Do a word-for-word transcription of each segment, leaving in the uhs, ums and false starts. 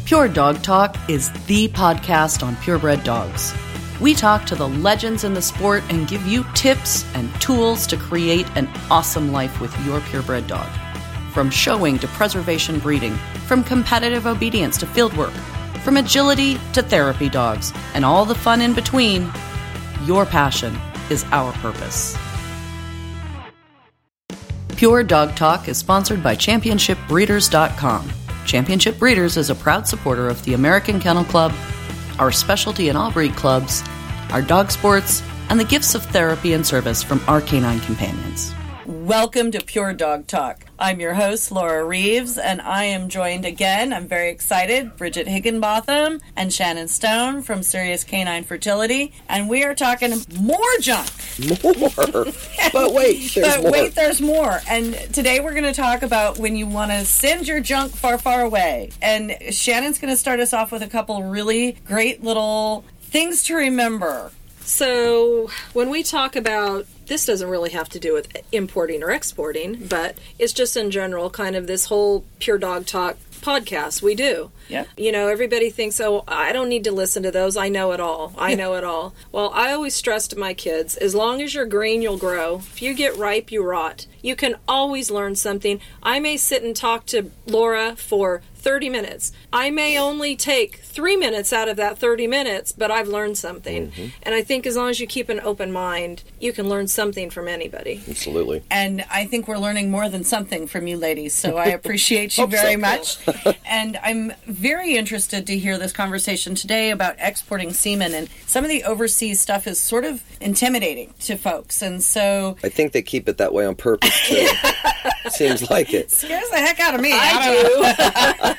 Pure Dog Talk is the podcast on purebred dogs. We talk to the legends in the sport and give you tips and tools to create an awesome life with your purebred dog. From showing to preservation breeding, from competitive obedience to fieldwork, from agility to therapy dogs, and all the fun in between, your passion is our purpose. Pure Dog Talk is sponsored by championship breeders dot com. Championship Breeders is a proud supporter of the American Kennel Club, our specialty and all breed clubs, our dog sports, and the gifts of therapy and service from our canine companions. Welcome to Pure Dog Talk. I'm your host, Laura Reeves, and I am joined again, I'm very excited, Bridget Higginbotham and Shannon Stone from Serious Canine Fertility, and we are talking more junk. More? But wait, there's but more. wait, there's more. And today we're going to talk about when you want to send your junk far, far away. And Shannon's going to start us off with a couple really great little things to remember. So when we talk about, this doesn't really have to do with importing or exporting, but it's just in general kind of this whole Pure Dog Talk podcast we do. Yeah. You know, everybody thinks, oh, I don't need to listen to those. I know it all. I know it all. Well, I always stress to my kids, as long as you're green, you'll grow. If you get ripe, you rot. You can always learn something. I may sit and talk to Laura for thirty minutes. I may only take three minutes out of that thirty minutes, but I've learned something. Mm-hmm. And I think as long as you keep an open mind, you can learn something from anybody. Absolutely. And I think we're learning more than something from you ladies, so I appreciate you Hope very so. much. And I'm very interested to hear this conversation today about exporting semen, and some of the overseas stuff is sort of intimidating to folks. And so I think they keep it that way on purpose, too. Seems like it. Scares the heck out of me. I,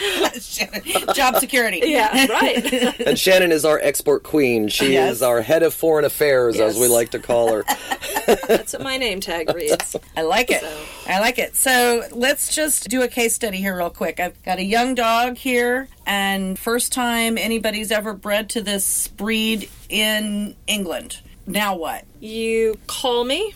I do. Job security. Yeah, right. And Shannon is our export queen. She Yes. is our head of foreign affairs, Yes. as we like to call her. That's what my name tag reads. I like it. So. I like it. So let's just do a case study here real quick. I've got a young dog here, and first time anybody's ever bred to this breed in England. Now what? You call me.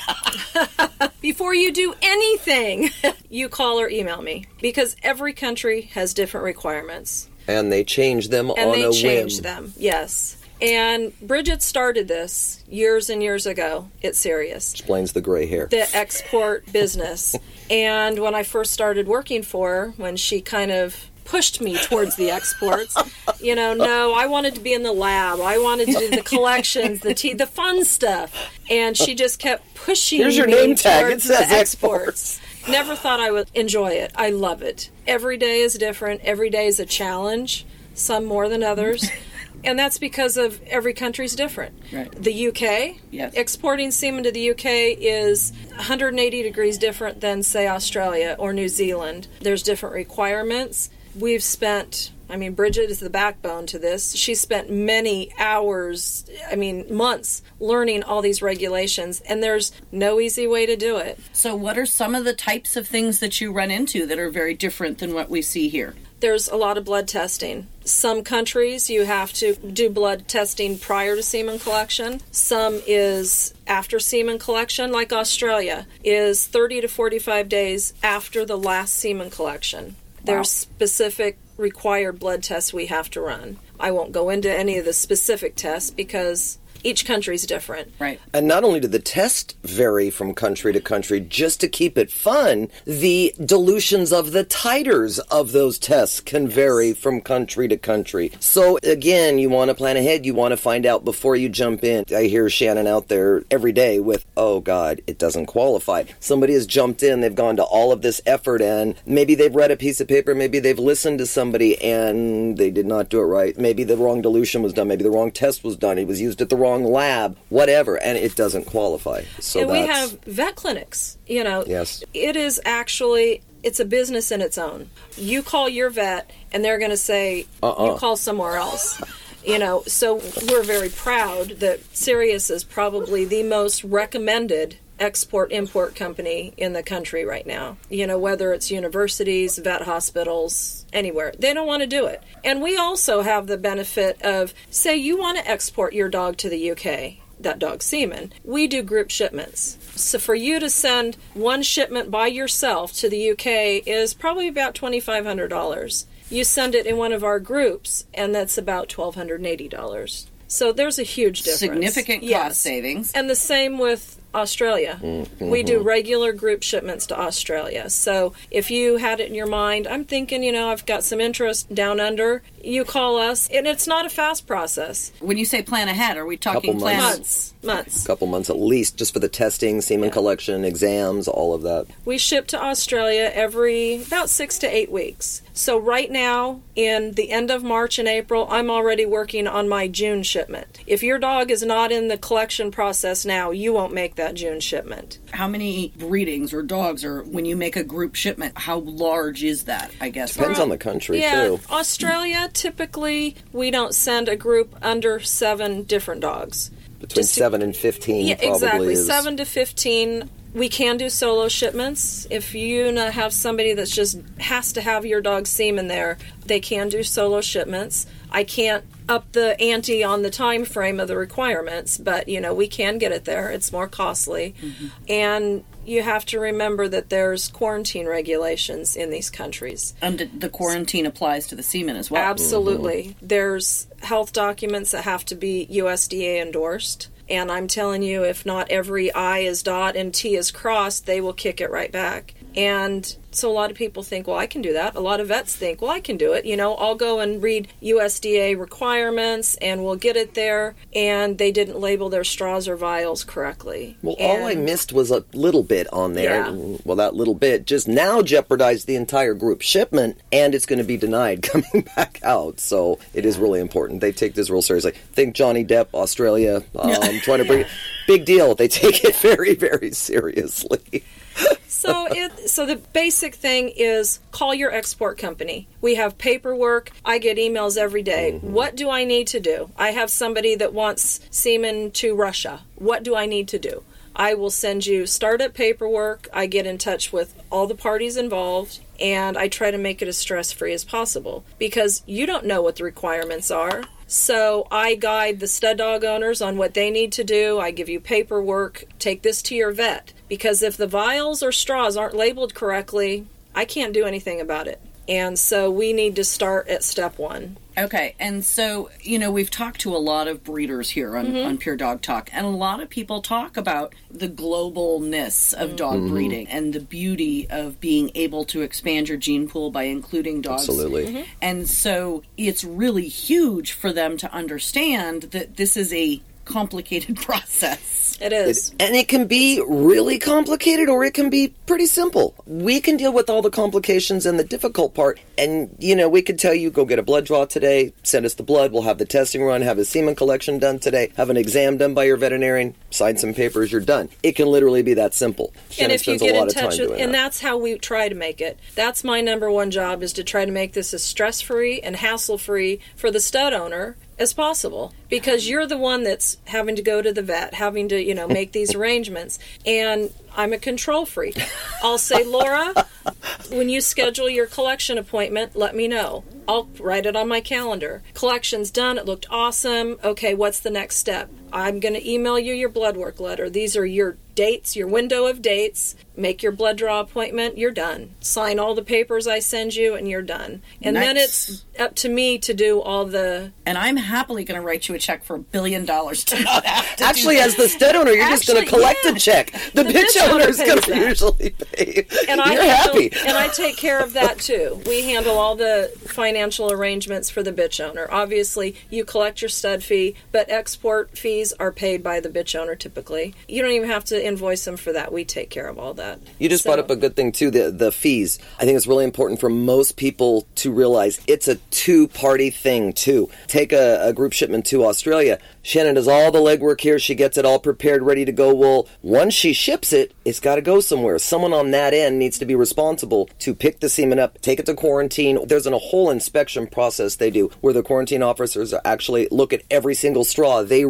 Before you do anything, you call or email me. Because every country has different requirements. And they change them And on they a change whim. them, yes. And Bridget started this years and years ago at Sirius. Explains the gray hair. The export business. And when I first started working for her, when she kind of pushed me towards the exports, you know, no, I wanted to be in the lab. I wanted to do the collections, the tea, the fun stuff. And she just kept pushing Here's your me name tag. It towards says the exports. exports. Never thought I would enjoy it. I love it. Every day is different. Every day is a challenge, some more than others. And that's because of every country's different. Right. The U K, Yes. exporting semen to the U K is one hundred eighty degrees different than, say, Australia or New Zealand. There's different requirements. We've spent, I mean, Bridget is the backbone to this. She spent many hours, I mean, months learning all these regulations, and there's no easy way to do it. So what are some of the types of things that you run into that are very different than what we see here? There's a lot of blood testing. Some countries you have to do blood testing prior to semen collection. Some is after semen collection, like Australia, is thirty to forty-five days after the last semen collection. Wow. There's specific required blood tests we have to run. I won't go into any of the specific tests because each country's different. Right. And not only do the tests vary from country to country, just to keep it fun, the dilutions of the titers of those tests can yes. vary from country to country. So again, you want to plan ahead. You want to find out before you jump in. I hear Shannon out there every day with, oh God, it doesn't qualify. Somebody has jumped in. They've gone to all of this effort, and maybe they've read a piece of paper. Maybe they've listened to somebody and they did not do it right. Maybe the wrong dilution was done. Maybe the wrong test was done. It was used at the wrong lab, whatever, and it doesn't qualify. So and we that's, have vet clinics. You know, yes. It is actually, it's a business in its own. You call your vet, and they're going to say, uh-uh. you call somewhere else. You know, so we're very proud that Sirius is probably the most recommended export-import company in the country right now. You know, whether it's universities, vet hospitals, anywhere. They don't want to do it. And we also have the benefit of, say you want to export your dog to the U K, that dog's semen. We do group shipments. So for you to send one shipment by yourself to the U K is probably about twenty-five hundred dollars. You send it in one of our groups, and that's about twelve hundred eighty dollars. So there's a huge difference. Significant cost yes. savings. And the same with Australia. Mm-hmm. We do regular group shipments to Australia. So if you had it in your mind, I'm thinking, you know, I've got some interest down under, you call us, and it's not a fast process. When you say plan ahead, are we talking Couple plan months? Months. A couple months at least, just for the testing, semen yeah. collection, exams, all of that. We ship to Australia every about six to eight weeks. So right now, in the end of March and April, I'm already working on my June shipment. If your dog is not in the collection process now, you won't make that June shipment. How many breedings or dogs, or when you make a group shipment, how large is that, I guess? Depends on the country, yeah, too. Australia, typically, we don't send a group under seven different dogs. Between Just seven to, and fifteen, yeah, probably exactly. is. seven to fifteen. We can do solo shipments. If you have somebody that's just has to have your dog's semen there, they can do solo shipments. I can't up the ante on the time frame of the requirements, but, you know, we can get it there. It's more costly. Mm-hmm. And you have to remember that there's quarantine regulations in these countries. And the quarantine applies to the semen as well. Absolutely. Mm-hmm. There's health documents that have to be U S D A endorsed. And I'm telling you, if not every I is dot and T is crossed, they will kick it right back. And so a lot of people think, well, I can do that. A lot of vets think, well, I can do it. You know, I'll go and read U S D A requirements and we'll get it there. And they didn't label their straws or vials correctly. Well, and, all I missed was a little bit on there. Yeah. Well, that little bit just now jeopardized the entire group shipment, and it's going to be denied coming back out. So it is really important. They take this real seriously. Think Johnny Depp, Australia, um, trying to bring it. Big deal. They take it very, very seriously. So it so the basic thing is call your export company. We have paperwork. I get emails every day. Mm-hmm. What do I need to do? I have somebody that wants semen to Russia. What do I need to do? I will send you startup paperwork. I get in touch with all the parties involved, and I try to make it as stress-free as possible because you don't know what the requirements are. So I guide the stud dog owners on what they need to do. I give you paperwork. Take this to your vet. Because if the vials or straws aren't labeled correctly, I can't do anything about it. And so we need to start at step one. Okay, and so, you know, we've talked to a lot of breeders here on, mm-hmm. on Pure Dog Talk, and a lot of people talk about the globalness of dog mm-hmm. breeding and the beauty of being able to expand your gene pool by including dogs. Absolutely. Mm-hmm. And so it's really huge for them to understand that this is a complicated process. It is. It, and it can be really complicated or it can be pretty simple. We can deal with all the complications and the difficult part. And, you know, we could tell you, go get a blood draw today, send us the blood, we'll have the testing run, have a semen collection done today, have an exam done by your veterinarian, sign some papers, you're done. It can literally be that simple. Shannon and if you spends get a lot in of time touch with, doing and that. that's how we try to make it. That's my number one job, is to try to make this as stress-free and hassle-free for the stud owner as possible, because you're the one that's having to go to the vet, having to, you know, make these arrangements. And I'm a control freak. I'll say, Laura, when you schedule your collection appointment, let me know. I'll write it on my calendar. Collection's done. It looked awesome. Okay, what's the next step? I'm going to email you your blood work letter. These are your dates, your window of dates. Make your blood draw appointment. You're done. Sign all the papers I send you, and you're done. And nice. Then it's up to me to do all the... And I'm happily going to write you a check for a billion dollars to not have to Actually, do as the stud owner, you're Actually, just going to collect yeah. a check. The, the bitch, bitch owner is going to usually pay. And you're I handle, happy. And I take care of that, too. We handle all the financial arrangements for the bitch owner. Obviously, you collect your stud fee, but export fees are paid by the bitch owner typically. You don't even have to invoice them for that. We take care of all that. You just so. brought up a good thing, too, the, the fees. I think it's really important for most people to realize it's a two-party thing, too. Take a, a group shipment to Australia. Shannon does all the legwork here. She gets it all prepared, ready to go. Well, once she ships it, it's got to go somewhere. Someone on that end needs to be responsible to pick the semen up, take it to quarantine. There's a whole inspection process they do where the quarantine officers actually look at every single straw. They read what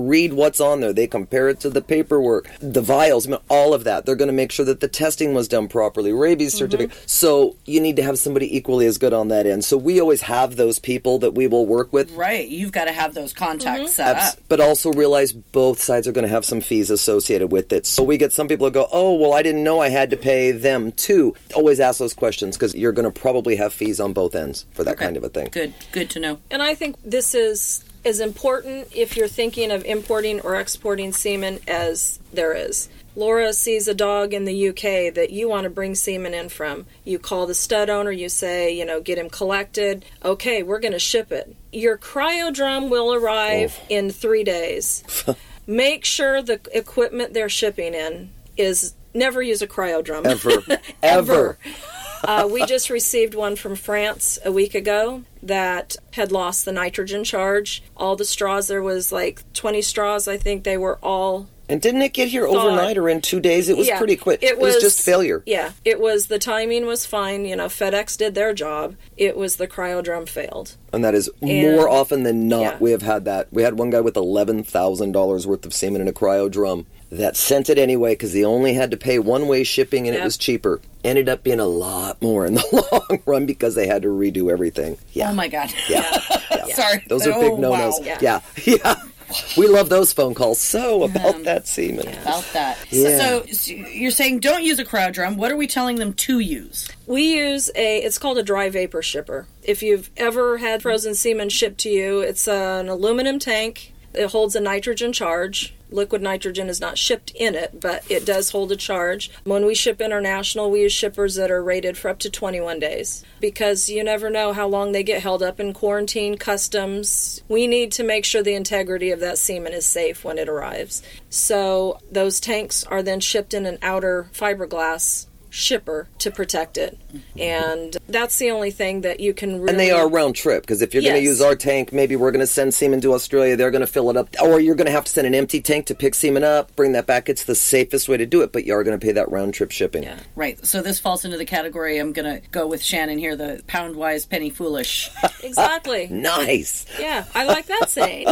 what's on there. They compare it to the paperwork, the vials, I mean, all of that. They're going to make sure that the testing was done properly, rabies certificate. Mm-hmm. So you need to have somebody equally as good on that end. So we always have those people that we will work with. Right. You've got to have those contacts mm-hmm. set Abs- up. But also realize both sides are going to have some fees associated with it. So we get some people that go, oh, well, I didn't know I had to pay them too. Always ask those questions because you're going to probably have fees on both ends for that okay. kind of a thing. Good. Good to know. And I think this is as important if you're thinking of importing or exporting semen as there is. Laura sees a dog in the U K that you want to bring semen in from. You call the stud owner, you say, you know, get him collected. Okay, we're going to ship it. Your cryodrum will arrive oh. in three days. Make sure the equipment they're shipping in is, never use a cryodrum. Ever. Ever. Uh, we just received one from France a week ago that had lost the nitrogen charge. All the straws, there was like twenty straws, I think they were all... And didn't it get here overnight or in two days? It was yeah, pretty quick. It, it was, was just failure. Yeah, it was, the timing was fine. You know, FedEx did their job. It was the cryodrum failed. And that is and, more often than not yeah. we have had that. We had one guy with eleven thousand dollars worth of semen in a cryodrum that sent it anyway because they only had to pay one-way shipping and yep. it was cheaper. Ended up being a lot more in the long run because they had to redo everything. Yeah. Oh, my God. Yeah. yeah. yeah. Sorry. Those are big oh, no-nos. Wow. Yeah. Yeah. yeah. We love those phone calls. So, about um, that semen. Yeah. About that. Yeah. So, so, you're saying don't use a cryodrum. What are we telling them to use? We use a, it's called a dry vapor shipper. If you've ever had frozen semen shipped to you, it's an aluminum tank. It holds a nitrogen charge. Liquid nitrogen is not shipped in it, but it does hold a charge. When we ship international, we use shippers that are rated for up to twenty-one days because you never know how long they get held up in quarantine, customs. We need to make sure the integrity of that semen is safe when it arrives. So those tanks are then shipped in an outer fiberglass shipper to protect it. And that's the only thing that you can really... And they are round trip, because if you're yes. going to use our tank, maybe we're going to send semen to Australia, they're going to fill it up, or you're going to have to send an empty tank to pick semen up, bring that back. It's the safest way to do it, but you are going to pay that round trip shipping. Yeah, right. So this falls into the category, I'm going to go with Shannon here, the pound wise, penny foolish. Exactly. Nice. Yeah, I like that saying.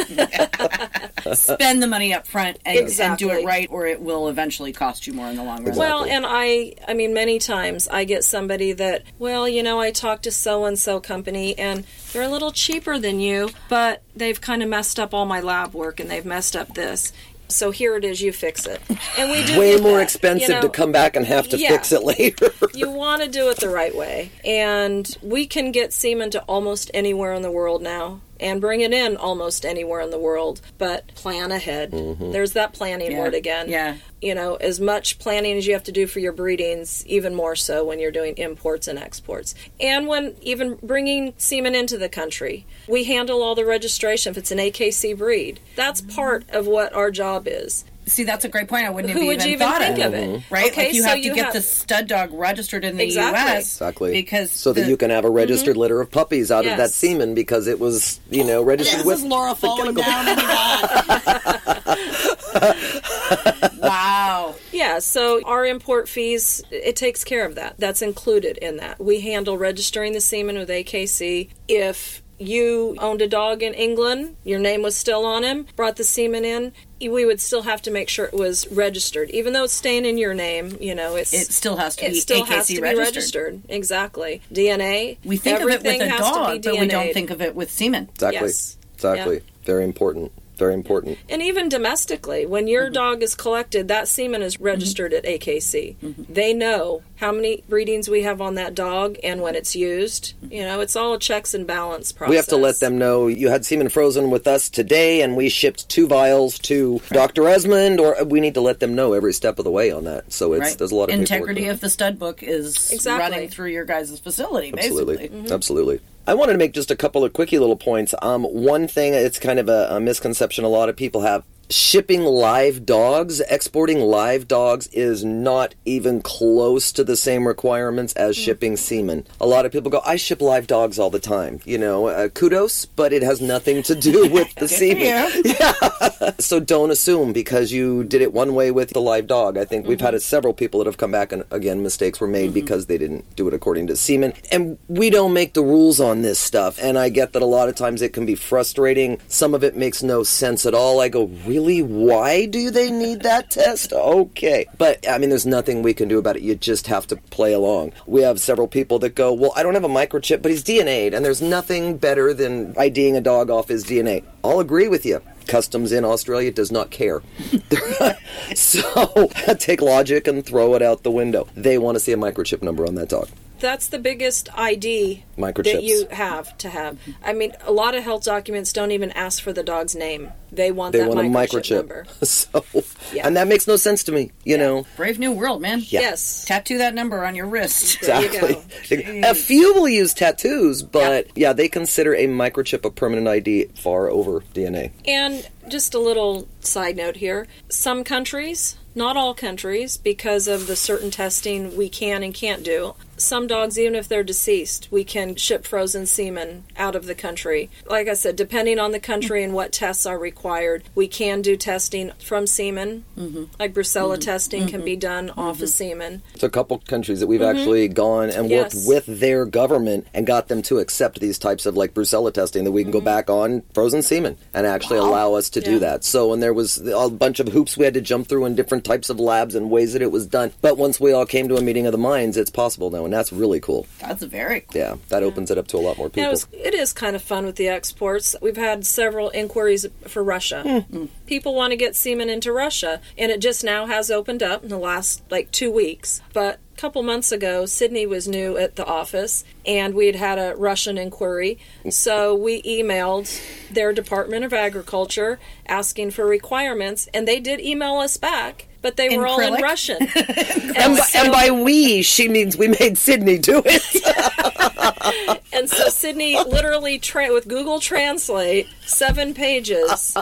Spend the money up front and, exactly. and do it right, or it will eventually cost you more in the long run. Exactly. Well, and I, I mean, many times I get somebody that, well, you know, I talked to so-and-so company, and they're a little cheaper than you, but they've kind of messed up all my lab work, and they've messed up this. So here it is, you fix it. And we do way more that. expensive you know, to come back and have to yeah, fix it later. You want to do it the right way. And we can get semen to almost anywhere in the world now and bring it in almost anywhere in the world, but plan ahead. Mm-hmm. There's that planning yeah. word again. Yeah. You know, as much planning as you have to do for your breedings, even more so when you're doing imports and exports. And when even bringing semen into the country, we handle all the registration if it's an A K C breed. That's part of what our job is. See, that's a great point. I wouldn't Who have would even you even thought think of it. Mm-hmm. Right? Okay, like you so have to you get have... the stud dog registered in the exactly. U S Exactly. Because so the... that you can have a registered mm-hmm. litter of puppies out yes. of that semen because it was, you know, registered this with... This is Laura falling down on Wow. Yeah, so our import fees, it takes care of that. That's included in that. We handle registering the semen with A K C. If you owned a dog in England, your name was still on him, brought the semen in, we would still have to make sure it was registered. Even though it's staying in your name, you know, it's... It still has to it be still A K C has to registered. Be registered. Exactly. D N A, we think of it with a dog, but we don't D'd. think of it with semen. Exactly. Yes. Exactly. Yeah. Very important. Very important. And even domestically, when your mm-hmm. dog is collected, that semen is registered mm-hmm. at A K C. Mm-hmm. They know how many breedings we have on that dog and when it's used. You know, it's all a checks and balance process. We have to let them know you had semen frozen with us today and we shipped two vials to right. Doctor Esmond, or we need to let them know every step of the way on that. So it's right. there's a lot of integrity of the stud book is exactly. running through your guys' facility, Absolutely. basically. Mm-hmm. Absolutely. I wanted to make just a couple of quickie little points. Um, one thing, it's kind of a, a misconception a lot of people have. Shipping live dogs, exporting live dogs is not even close to the same requirements as mm. shipping semen. A lot of people go, I ship live dogs all the time. You know, uh, kudos, but it has nothing to do with the semen. Yeah. So don't assume because you did it one way with the live dog. I think mm-hmm. we've had several people that have come back and, again, mistakes were made mm-hmm. because they didn't do it according to semen. And we don't make the rules on this stuff. And I get that a lot of times it can be frustrating. Some of it makes no sense at all. I go, really? really? Why do they need that test? Okay. But, I mean, there's nothing we can do about it. You just have to play along. We have several people that go, well, I don't have a microchip, but he's D N A'd, and there's nothing better than IDing a dog off his D N A. I'll agree with you. Customs in Australia does not care. So take logic and throw it out the window. They want to see a microchip number on that dog. That's the biggest I D Microchips. that you have to have. I mean, a lot of health documents don't even ask for the dog's name. They want They that want a microchip, microchip. number. So, Yeah. and that makes no sense to me, you Yeah. know. Brave new world, man. Yeah. Yes. Tattoo that number on your wrist. There you Exactly. go. A few will use tattoos, but yeah, they consider a microchip a permanent I D far over D N A. And just a little side note here. Some countries, not all countries, because of the certain testing we can and can't do, some dogs, even if they're deceased, we can ship frozen semen out of the country. Like I said, depending on the country and what tests are required, we can do testing from semen. Mm-hmm. Like Brucella mm-hmm. testing mm-hmm. can be done mm-hmm. off of semen. It's a couple countries that we've mm-hmm. actually gone and worked Yes. with their government and got them to accept these types of like Brucella testing that we can mm-hmm. go back on frozen semen and actually wow. allow us to yeah. do that. So, and there was a bunch of hoops we had to jump through in different types of labs and ways that it was done. But once we all came to a meeting of the minds, it's possible now, and that's really cool. That's very cool. Yeah, that yeah. opens it up to a lot more people. Yeah, it, was, it is kind of fun with the exports. We've had several inquiries for Russia. Mm-hmm. People want to get semen into Russia, and it just now has opened up in the last like two weeks. But a couple months ago, Sydney was new at the office, and we had had a Russian inquiry. So we emailed their Department of Agriculture asking for requirements, and they did email us back. But they in were all acrylic? in Russian. and, and, by, so, and by we, she means we made Sydney do it. And so Sydney literally, tra- with Google Translate, seven pages,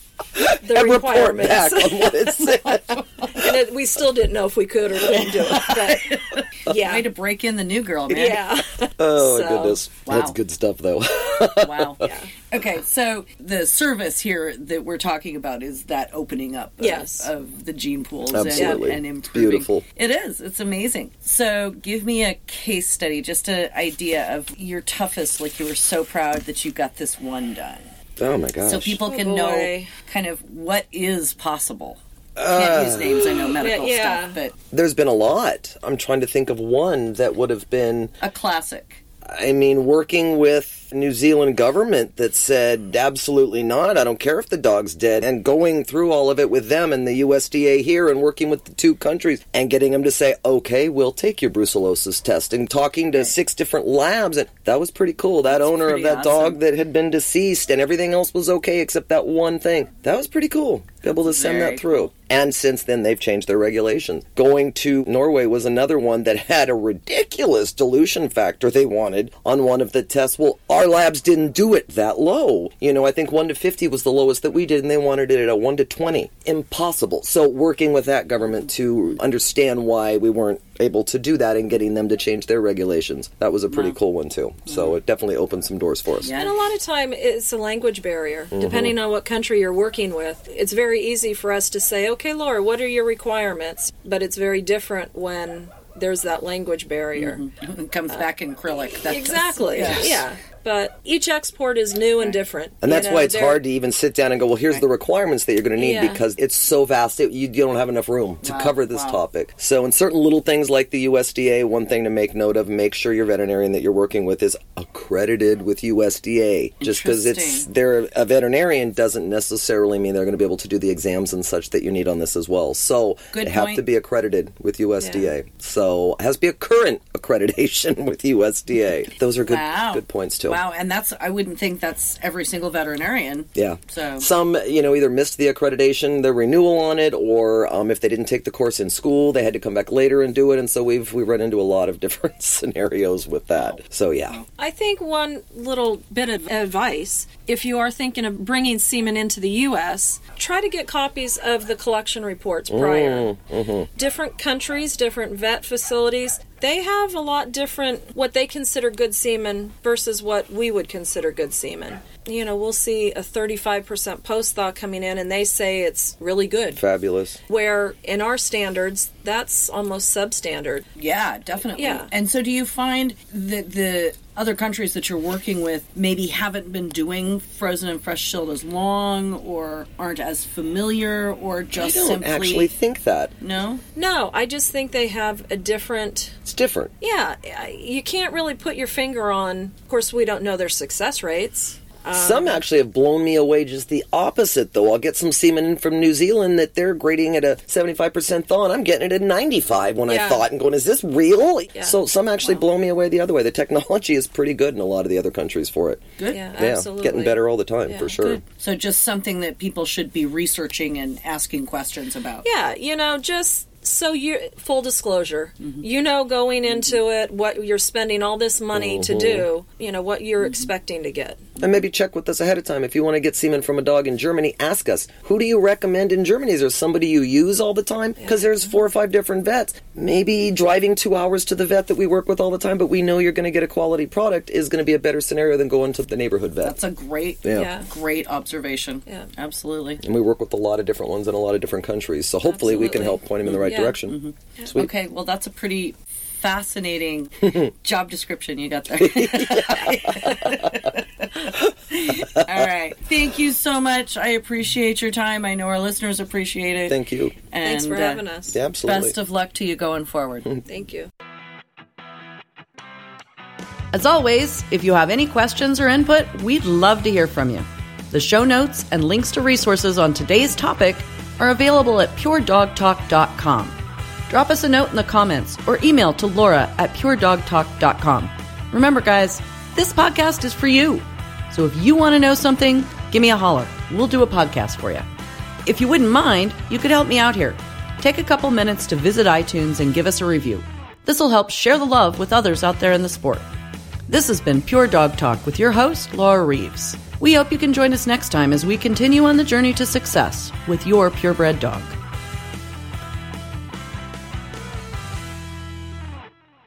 the and requirements. report back on what it said. And it, we still didn't know if we could or couldn't do it. But, yeah. Way to break in the new girl, man. Yeah. Oh, So, my goodness. wow. That's good stuff, though. Wow. Yeah. Okay, so the service here that we're talking about is that opening up of, Yes. of the gene pools Absolutely. and, and improving. Beautiful. It is. It's amazing. So give me a case study, just an idea of your toughest, like you were so proud that you got this one done. Oh, my gosh. So people Oh, can boy. know kind of what is possible. Can't use names, I know medical Yeah, yeah. stuff, but There's been a lot. I'm trying to think of one that would have been, a classic. I mean, working with New Zealand government that said, absolutely not, I don't care if the dog's dead, and going through all of it with them and the U S D A here and working with the two countries and getting them to say, okay, we'll take your brucellosis test, and talking to six different labs, and that was pretty cool. That That's owner of pretty that awesome. dog that had been deceased and everything else was okay except that one thing. That was pretty cool. Be able to send very that through. And since then, they've changed their regulations. Going to Norway was another one that had a ridiculous dilution factor they wanted on one of the tests. Well, our labs didn't do it that low. You know, I think one to fifty was the lowest that we did, and they wanted it at one to twenty. Impossible. So working with that government to understand why we weren't able to do that and getting them to change their regulations. That was a pretty Wow. cool one, too. So it definitely opened some doors for us. Yeah. And a lot of time it's a language barrier. Mm-hmm. Depending on what country you're working with, it's very easy for us to say, okay, Laura, what are your requirements? But it's very different when there's that language barrier. Mm-hmm. It comes back in acrylic. That Exactly. does- Yeah. But each export is new and different. And You that's know, why it's they're- hard to even sit down and go, well, here's the requirements that you're going to need, Yeah. because it's so vast, it, you, you don't have enough room to Wow, cover this wow. topic. So in certain little things like the U S D A, one thing to make note of, make sure your veterinarian that you're working with is accredited with U S D A. Just because it's Interesting. they're a veterinarian doesn't necessarily mean they're going to be able to do the exams and such that you need on this as well. So Good they have point. to be accredited with U S D A. So it has to be a current accreditation with U S D A. Those are good Wow. good points too. Wow, and that's, I wouldn't think that's every single veterinarian. Yeah. So- some, you know, either missed the accreditation, the renewal on it, or um, if they didn't take the course in school, they had to come back later and do it. And so we've we run into a lot of different scenarios with that. So yeah. I think one little bit of advice, if you are thinking of bringing semen into the U S, try to get copies of the collection reports prior. Mm-hmm. Different countries, different vet facilities, they have a lot different what they consider good semen versus what we would consider good semen. you know, we'll see a thirty-five percent post-thaw coming in, and they say it's really good. Fabulous. Where in our standards, that's almost substandard. Yeah, definitely. Yeah. And so do you find that the other countries that you're working with maybe haven't been doing frozen and fresh chilled as long, or aren't as familiar, or just I don't simply... actually think that. No? No, I just think they have a different... It's different. Yeah, you can't really put your finger on... Of course, we don't know their success rates. Um, Some actually have blown me away just the opposite, though. I'll get some semen in from New Zealand that they're grading at a seventy-five percent thaw, and I'm getting it at ninety-five when Yeah. I thought, and going, is this real? Yeah. So some actually Wow. blow me away the other way. The technology is pretty good in a lot of the other countries for it. Good. Yeah, Yeah, absolutely. getting better all the time, Yeah. for sure. Good. So just something that people should be researching and asking questions about. Yeah, you know, just so you full disclosure, Mm-hmm. you know, going into it, what you're spending all this money to Mhm. do, you know, what Mm-hmm. you're expecting to get. And maybe check with us ahead of time. If you want to get semen from a dog in Germany, ask us. Who do you recommend in Germany? Is there somebody you use all the time? Because there's four or five different vets. Maybe driving two hours to the vet that we work with all the time, but we know you're going to get a quality product, is going to be a better scenario than going to the neighborhood vet. That's a great, Yeah. Yeah. great observation. Yeah. Absolutely. And we work with a lot of different ones in a lot of different countries. So hopefully we can Absolutely. help point them in the right Yeah. direction. Sweet. Okay, well, that's a pretty fascinating job description you got there. All right. Thank you so much. I appreciate your time. I know our listeners appreciate it. Thank you. And, Thanks for uh, having us. Yeah, absolutely. Best of luck to you going forward. Thank you. As always, if you have any questions or input, we'd love to hear from you. The show notes and links to resources on today's topic are available at pure dog talk dot com. Drop us a note in the comments or email to Laura at pure dog talk dot com. Remember, guys, this podcast is for you. So if you want to know something, give me a holler. We'll do a podcast for you. If you wouldn't mind, you could help me out here. Take a couple minutes to visit iTunes and give us a review. This will help share the love with others out there in the sport. This has been Pure Dog Talk with your host, Laura Reeves. We hope you can join us next time as we continue on the journey to success with your purebred dog.